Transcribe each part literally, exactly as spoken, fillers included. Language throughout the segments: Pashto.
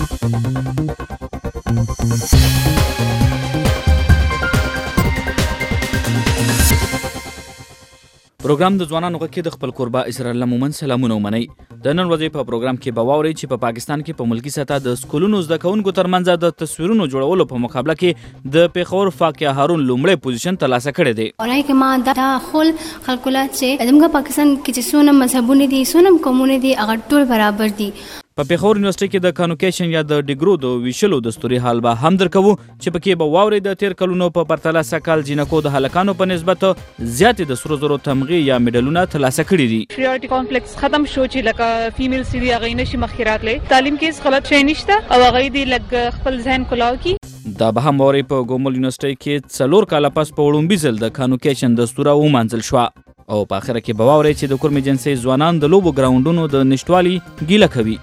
پروګرام د ځوانانو غږ کې د خپل قربا اسرار الله مومن سلامونه ومنئ. د نن ورځې په پروګرام کې به واورئ چې په پا پاکستان کې په ملکی سطح د سکولونو زده کوونکو ترمنځ د تصویرونو جوړولو په مقابله کې د پیښور فاقیه هارون لومړی پوزیشن ترلاسه کړی دی. اورای کې ما دا خل خلکولات چې زموږ پاکستان کې چې څونه مذهبونه دي څونه قومونه دي هغه ټول برابر دي. په پیښور یونیورسيټي کې د کانوکیشن یا د ډیګرو د ویشلو دستوري حال به هم درکوو چې پکې به واورئ د تیر کلونو په پرتله سکال جنکو د هلکانو په نسبت زیاتې د سرو زرو تمغې یا میډلونه ترلاسه کړي دي. انفیریورټي کمپلیکس ختم شو چې لکه فیمیل سړي هغه نشي مخکې راتلی. تعلیم کې غلط شی نشته او هغه دې لږ خپل ذهن کلاو کړي. دا به هم واورئ په ګومل یونیورسيټي کې څلور کاله پس په وړومبي ځل د کانوکیشن دستوره ومانځل شوه او په اخره کې به واورئ چې د کورمې جنسي ځوانان د لوبو ګراونډونو د نشټوالي ګیله کوي.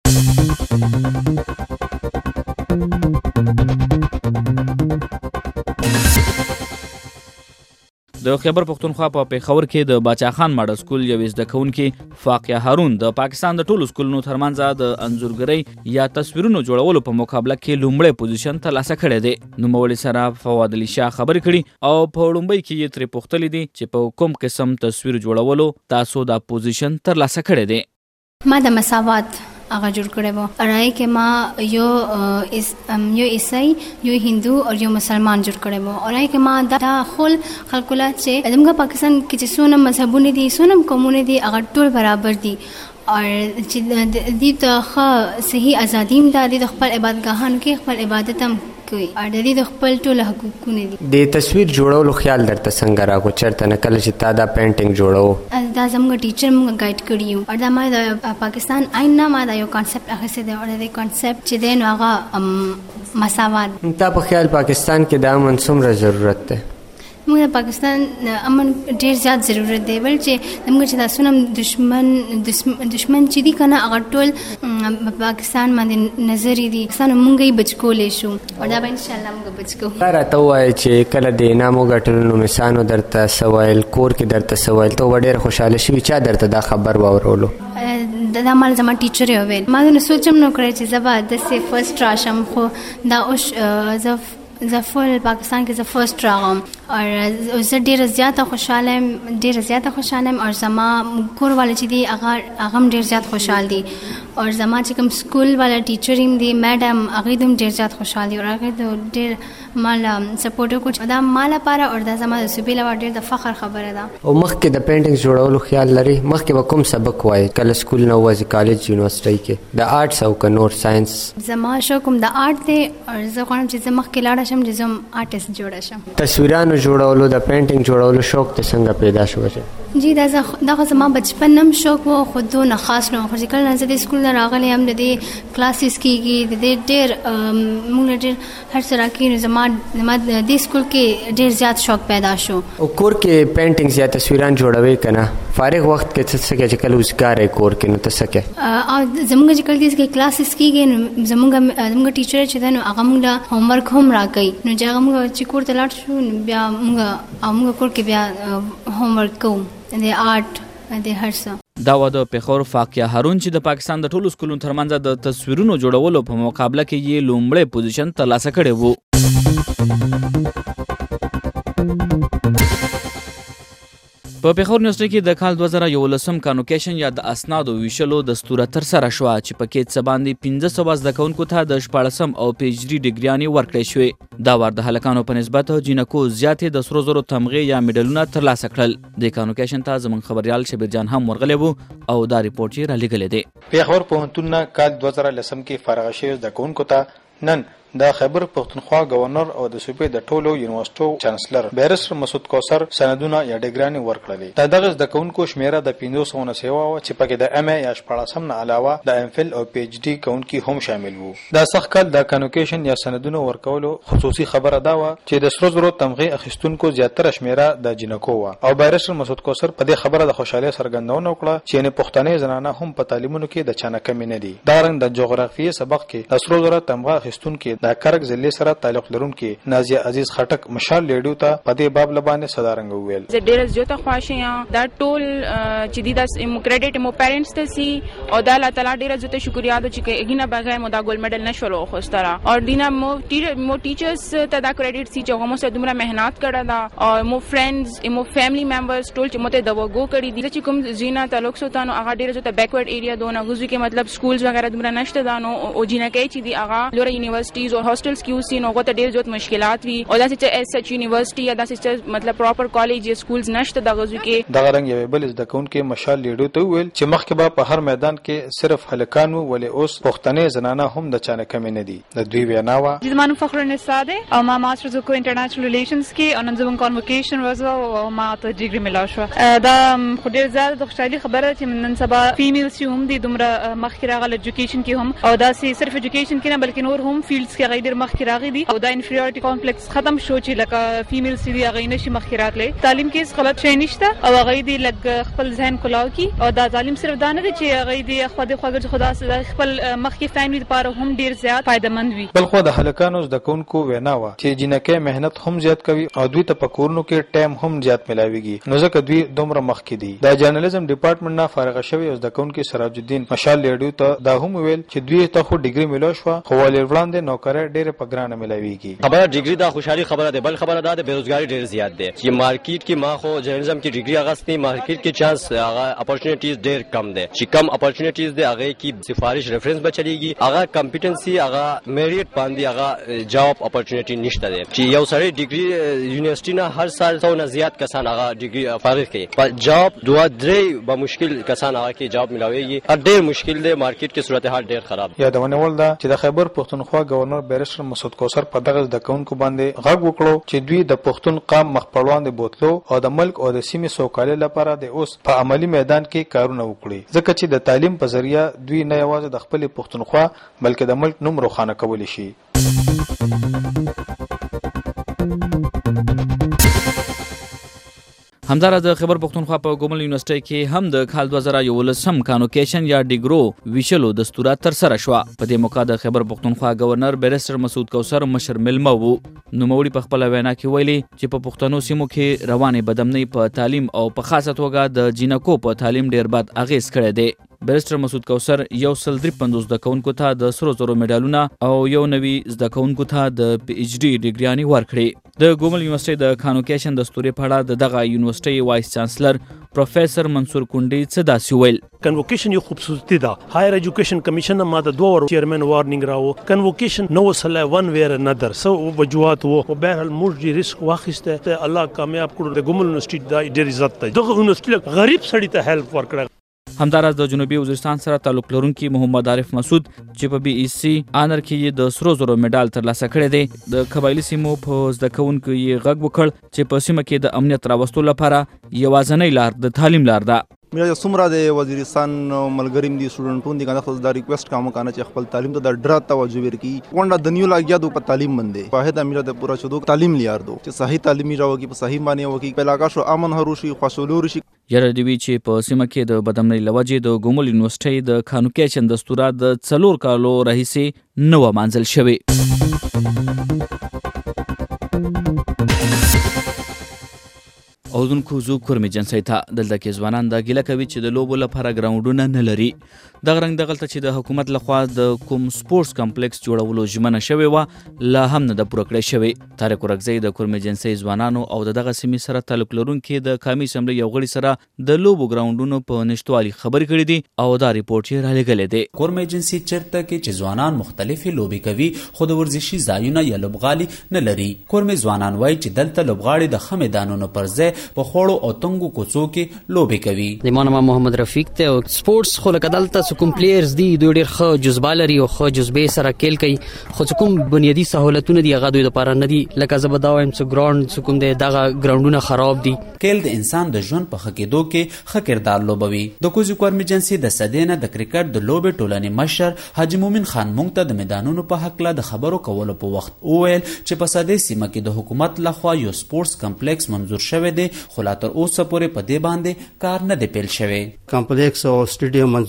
د خیبر پښتونخوا په پیښور کې د باچا خان ماډل سکول یو زده کوونکی فاقیه هارون د پاکستان د ټولو سکولونو ترمنځ د انځورګرۍ یا تصویرونو جوړولو په مقابله کې لومړی پوزیشن ترلاسه کړی دی. نوموړي سره فواد علي شاه خبرې کړي او په وړومبۍ کې یې ترې پوښتلي دي چې په کوم قسم تصویر جوړولو تاسو دا پوزیشن ترلاسه کړی دی. ما د مساوات هغه جوړ کړی وو. اړای کې ما یو اس یو عیسائی یو هندو او یو مسلمان جوړ کړی وو. اړای کې ما دا خل خلکولات چې زموږ پاکستان کې چې څونه مذهبونه دي څونه قومونه دي هغه ټول برابر دي او چې دې ته صحیح ازادي ده د خپل عبادتګاهانو کې خپل عبادت هم کوي او د دې خپل ټول حقوقونه دي. د تصویر جوړولو خیال درته څنګه راغو چرته نه کله چې تا دا پینټینګ جوړو؟ دا زموږ ټیچر موږ ګایډ کړی او دا ما د پاکستان آئین نه ما دا یو کانسپټ اخیستی دی او د کانسپټ چې دی نو هغه مساوات. تا په خیال پاکستان کې د امن څومره ضرورت دی؟ موږ د پاکستان امن ډیر زیات ضرورت دی ول چې موږ چې تاسو نم دشمن دشمن چې دی کنه هغه ټول پاکستان باندې نظر دی څنګه موږ یې بچ کولې شو او دا به ان شاء الله موږ بچ کوو. دا راته وایي چې کله د انعامو ګټلو نو مثانو درته سوایل کور کې درته سوایل ته ډیر خوشاله شوي چا درته دا خبر واورولو؟ دا مال زما ټیچر یې ویل. ما نو سوچم نو کړی چې زبا د سه فرست راشم خو دا اوس زه زه فول پاکستان کې زه فرست راغم او زه ډیره زیاته خوشاله یم ډیره زیاته خوشاله یم او زما کور والا چې دی هغه هغه ډیر زیات خوشحال دي او زما چې کوم سکول والا ټیچر هم دی میډم هغه هم ډیر زیات خوشحال دي او هغه ډیر مال سپورټ کوي دا مال لپاره او دا زما د سبیل لپاره ډیر د فخر خبره ده. او مخکې د پینټینګ جوړولو خیال لري؟ مخکې به کوم سبق وای کله سکول نه وځي کالج یونیورسيټي کې د آرټس او کنور ساينس؟ زما شو کوم د آرټ دی او زه غواړم چې زه مخکې لاړ شم چې زه آرټست جوړ شم. تصویرانو جوړولو د پینټینګ جوړولو شوق ته څنګه پیدا شو؟ جی دا دا زما بچپن نم شوق وو خو دونه خاص نه خو کله نه د سکول نه راغلی هم د دې کلاسز کېږي د دې ډېر موږ ډېر هر سره کې زما زما د دې سکول کې ډېر زیات شوق پیدا شو. او کور کې پینټینګز یا تصویران جوړوي کنه فارغ وخت کې څه څه چې کله وزګار کور کې نو ته څه کې او زموږ چې کله دې کلاسز کېږي نو زموږ زموږ ټیچر چې دا نو هغه موږ هوم ورک هم راکړي نو چې موږ چې کور ته لاړ شو بیا موږ موږ کور کې بیا هوم ورک کوو د آرټ د هر څه. دا و د پیښور فاقیه هارون چې د پاکستان د ټولو سکولونو ترمنځ د تصویرونو جوړولو په مقابله کې یې لومړی پوزیشن ترلاسه کړی وو. په پیښور یونیورسيټي کې د کال دوه زره یولسم کانوکیشن یا د اسنادو ویشلو دستوره ترسره شوه چې پکې څه باندې پنځه سوه زده کوونکو ته د شپاړسم او پی ایچ ډي ډګریانې ورکړې شوې. دا وار د هلکانو په نسبت جینکو زیاتې د سرو زرو تمغې یا میډلونه ترلاسه کړل. د کانوکیشن ته زموږ خبريال شبیر جان هم ورغلی وو او دا ریپورټ یې رالیږلی دی. پیښور پوهنتون نه کال دوه زره لسم کې فارغ شوي زده کوونکو ته نن د خیبر پښتونخوا گورنر او د صوبې د ټولو یونیورسيټو چانسلر بیرسټر مسعود کوثر سندونه یا ډګرانې ورکړلې. د دغه زده کوونکو شمیره د پنځه سوه نه سیوا و چې پکې د ام ای یا شپاړسم نه علاوه د ام فل او پی ایچ ډي کوونکي هم شامل وو. دا سخت کال د کانوکیشن یا سندونه ورکولو خصوصي خبره دا و چې د سرو زرو تمغې اخیستونکو زیاتره شمیره د جنکو و او بیرسټر مسعود کوثر په دې خبره د خوشاله څرګندونه وکړه چې نه پښتنې زنانه هم په تعلیمونو کې د چانه کمی نه دي. دا رنګ د جغرافیې سبق کې د سرو زرو تمغه اخیستونکو د کرک ضلع سره تعلق لرونکي نازیه عزیز خټک مشال لیډیو ته په دې باب لبانه صدارنګ وویل زه ډیر زیاته خوښ یم دا ټول چې د داس کریډټ مو پیرنټس ته سي او د الله تعالی ډیر زیاته شکریا ده چې هغه بغیر مو دا ګولډ میډل نشو خوستره او دینا مو مو ټیچرز ته دا کریډټ سي چې هغه مو سره دومره مهنت کړه دا او مو فرندز مو فیملی ممبرز ټول چې مو ته دا وګو کړی دي چې کوم زینا تعلق سوتانو هغه ډیر زیاته بیکورډ ایریا دونه غوږی کې مطلب سکولز وغیرہ دومره نشته دا نو او جنہ کې چې دی هغه لوره یونیورسيټیز او هاستلز کیو سي نو غوته ډیر زیات مشکلات وي او دا چې اس ایچ یونیورسيټي یا دا چې مطلب پراپر کالج یا سکولز نشته دا غوږی کې دا رنګ یو بل زده کوونکې مشال لیډو ته ویل چې مخکې به په هر میدان کې صرف هلکان وو ولې اوس پښتنې زنانه هم د چانه کمی نه دي د دوی وینا وا زمانو فخر نساده او ما ماسترز کو انټرنیشنل ریلیشنز کې او نن زمون کنوکیشن وزو او ما ته ډیګري ملا شو دا خو ډیر زیات د خوشحالي خبره چې نن سبا فیمیلز چې هم دي دومره مخکې راغله ایجوکیشن کې هم او دا سي صرف ایجوکیشن کې نه بلکې نور هم فیلډز کې غیر مخکې راغلي دي او دا انفیریورټی کمپلیکس ختم شو چې لکه فیمیلز دي غي نشي مخکې راتلې تعلیم کې غلط شي نشته او غي دي لګ خپل ذهن کلاو کی او دا تعلیم صرف دا نه دي چې غي دي خو د خوګر خدا سره خپل مخکې فیملی لپاره هم ډیر زیات فائدمند وي بل خو د هلکانو زده کوونکو وینا وا چې جنکه مهنت هم زیات کوي او دوی ته پکورونو کې ټایم هم زیات ملاويږي نو ځکه دوی دومره مخکې دي دا جرنالیزم ډپارټمنټ نه فارغ شوی او زده کوونکو سراج الدین مشال لیډیو ته دا هم ویل چې دوی ته خو ډیګري ملو شو خو ولې وړاندې نوکر ډیر په ګرانه ملاويږي خبره ډیګري دا خوشحالي خبره ده بل خبره ده بیروزګاری ډیر زیات ده چې مارکیټ کې ما خو جرنالیزم کې ډیګري اغستې مارکیټ کې چانس هغه اپورچونټیز ډیر کم ده چې کم اپورچونټیز ده هغه کې سفارش ریفرنس بچلېږي هغه کمپټنسي هغه میریټ باندې هغه جاب اپورچونټی نشته ده چې یو سړی ډیګري یونیورسيټي نه هر سال څو نه زیات کسان هغه ډیګري فارغ کوي په جاب دوه درې به مشکل کسان هغه کې جاب ملاويږي ډیر مشکل ده مارکیټ کې صورتحال ډیر خراب یادونه ول ده چې د خیبر پښتونخوا گورنر بیرسټر مسعود کوثر په دغه د کونکو باندې غږ وکړو چې دوی د پښتون قام مخپړوان دي بوتلو او د ملک او د سیمې سوکالۍ لپاره د اوس په عملی میدان کې کارونه وکړي ځکه چې د تعلیم په ذریعہ دوی نه یوازې د خپل پښتونخوا بلکې د ملک نوم روښانه کولی شي همدارس د خیبر پښتونخوا په ګومل یونیورسيټي کې هم د کال دوه زره یولسم کانوکیشن یا ډیګرو ویشلو دستور تر سره شو په دې موقع د خیبر پښتونخوا گورنر بیرسټر مسعود کوثر مشر ملمه وو نوموړي په خپل وینا کې ویلي چې په پښتنو سیمو کې روانې بدامنۍ په تعلیم او په خاصه توګه د جینکو په تعلیم ډیر بد اغیز کړی دی بیرسټر مسعود کوثر یو سل درې پنځوس زده کوونکو ته د سرو زرو میډالونه او یو نوي زده کوونکو ته د پی ایچ ډي ډیګریانې ورکړې د ګومل یونیورسيټي د کانوکیشن دستوري په اړه د دغه یونیورسيټي وایس چانسلر پروفیسور منصور کونډي څه داسې ویل کنوکیشن یو خوبصورتي ده هایر ایجوکیشن کمیشن ما د دوه ور چیرمن وارنینګ راو کنوکیشن نو سله ون ویر انذر سو وجوهات وو او به موږ دې ریسک واخیسته الله کامیاب کړو د ګومل یونیورسيټي د ډیر عزت ته دغه یونیورسيټي غریب سړی ته هیلپ ورکړه همدارس د جنوبي وزیرستان سره تعلق لرونکي محمد عارف مسعود چې په بي ای سي آنر کې د سرو زرو میډال ترلاسه کړی دی د قبایلی سیمو په زده کوونکو یې غږ وکړ چې په سیمه کې د امنیت راوستلو لپاره یوازینۍ لار د تعلیم لار ده میرا څومره د وزیرستان ملګریم دي سټوډنټون دي کنه خو دا ریکوست کوم کنه چې خپل تعلیم ته د ډرا توجه ورکړي ونده د نیو لاګیا د په تعلیم باندې په هدا میرا د پورا شودو تعلیم لیار دو چې صحیح تعلیمي راوږي په صحیح معنی وږي په علاقه شو امن هروشي خوشولور شي یره دی وی چې په سیمه کې د بدامنۍ لوجې د ګومل یونیورسيټي د کانوکیشن دستور د څلور کالو راهیسې نو منځل شوی اوذونکو زو کورمي جنسي ته دلته کې ځوانان د ګیله کوي چې د لوبو لپاره ګراوندونه نه لري دغه رنګ دغلته چې د حکومت لخوا د کوم سپورتس کمپلیکس جوړولو ژمنه شوې وه لا هم نه ده پوره کړې شوې طارق ورکزی د کورمي جنسي ځوانانو او د دغه سیمې سره تعلق لرونکي د قومي اسمبلۍ یو غړي سره د لوبو ګراوندونو په نشټوالي خبرې کړې دي او دا ریپورت یې رالېږلی دی کورمي جنسي چیرته کې چې ځوانان مختلفې لوبې کوي خو د ورزشي ځایونه یا لوبغالي نه لري کورمي ځوانان وایي چې دلته لوبغاړي د ښه میدانونو پر ځای په خوړو او تنګو کوڅو کې لوبې کوي د ما نوم محمد رفیق ته او سپورتس خو لکه دلته کوم پلیئرز دي دوی ډېر ښه جذبه لري او ښه جذبې سره کیل کوي خو کوم بنیادي سہولتونه دي هغه دوی لپاره نه دي لکه زه به دا وایم چې ګراوند کوم دی دغه ګراوندونه خراب دي کیل د انسان د ژوند په ښه کېدو کې ښه کردار لوبوي د کوزي کورمي جنسي د سدې نه د کرکټ د لوبې ټولنې مشر حاجي مومن خان مونږ ته د میدانونو په هکله د خبرو کولو په وخت وویل چې په سدې سیمه کې د حکومت لخوا یو سپورتس کمپلیکس منظور شوی دی خو لا تر اوسه پورې په دې باندې کار نه دی پیل شوی کمپلیکس او سټیډیم منظور شوی او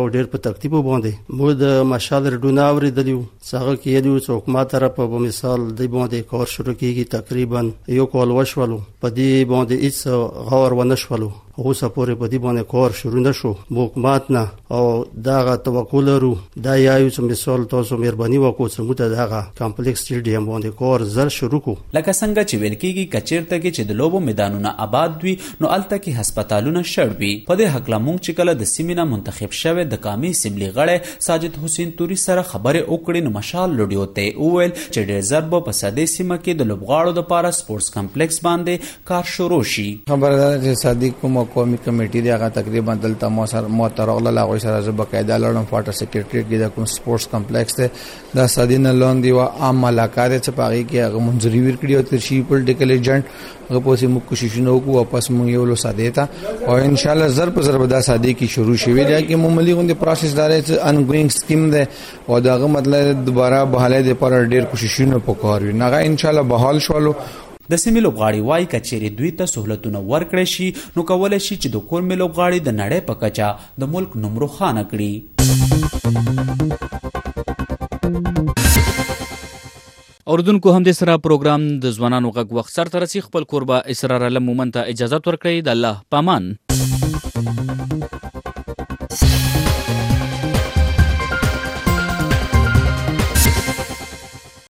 او ډېر په ترتیب باندې مو د مشال رډونه اوریدلیو څنګه کې یو څوک ما طرف په مثال د باندې کار شروع کیږي تقریبا یو کال وشولو په دې باندې هیڅ غور ونشولو اوس پورې په دې باندې کار شروع نشو حکومت نه او دغه توکل لرو دا یو څه مثال تاسو مهرباني وکړو چې موږ دغه کمپلیکس سټیډیم باندې کار زر شروع کو لکه څنګه چې ویل کېږي کچیرته کې چې د لوبو میدانونه آباد وي نو الته کې هسپتالونه شړ وي په دې حق لا مونږ چې کله د سیمینه منتخب شوه د قامي اسمبلی غړی ساجد حسین توري سره خبره وکړې نو مشال لوډیو ته وویل چې ډېر ضرب په ساده سیمه کې د لوبغاړو د پاره سپورتس کمپلیکس باندې کار شروع شي خبردار چې صادق کوم قومي کمیټې دی هغه تقریبا دلته مو سره مو ترغله لاغوي سره زه بقاعده لړم فاټر سیکریټریټ کې د کوم سپورتس کمپلیکس ته دا سادینه لون دی او عام ملاقات چې پاغي کې هغه منځري ورکړي او تر شي پولیټیکل ایجنټ هغه په سیمه کوششونه وکړو واپس مو یو لو ساده تا او ان شاء الله ضرب ضرب دا ساده کی شروع شوی دی چې معمولی غونډه پروسس دار چې ان ګوینګ سکیم ده او داغه مطلب دوباره بحاله د پر ډیر کوششونه وکړو نه ان شاء الله بحال شولو د سیمې لوبغاړي وایي کچېرې دوی ته سہولتونه ورکړی شي نو کولی شي چې د کور مې لوبغاړي د نړۍ په کچه د ملک نوم روښانه کړي. اوردونکو هم د سره پروګرام د ځوانانو غږ وخت سره ترسي خپل کوربه اسرار علم مومن ته اجازه ورکړي. د الله پامان.